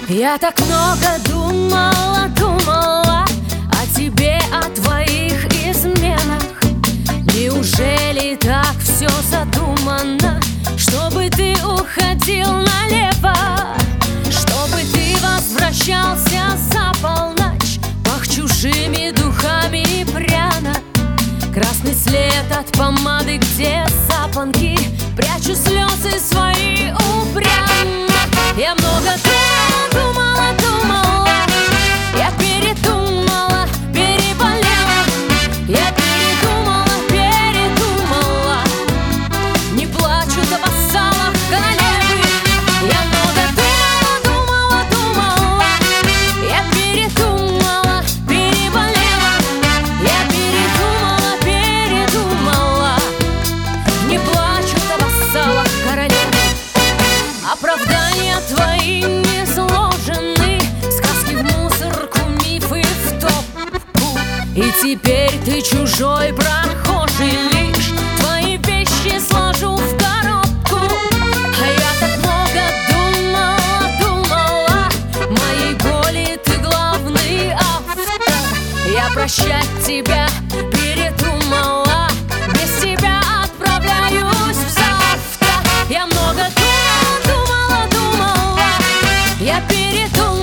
Я так много думала, думала о тебе, о твоих изменах. Неужели так все задумано, чтобы ты уходил налево, чтобы ты возвращался за полночь, пах чужими духами и пряно. Красный след от помады, где запонки, прячу слезы свои упрямо. Я много думала, думала, я передумала, переболела. Я передумала, передумала, не плачут о вассалах королевы. Я много думала, думала, я передумала, переболела. Я передумала, передумала, не плачут о вассалах королевы. Оправдания твои не сложены, сказки в мусорку, мифы в топку. И теперь ты чужой прохожий лишь, твои вещи сложу в коробку. А я так много думала, думала, моей боли ты главный автор. Я прощать тебя передумала, без тебя отправляюсь в завтра. Я много думала, думала, я передумала.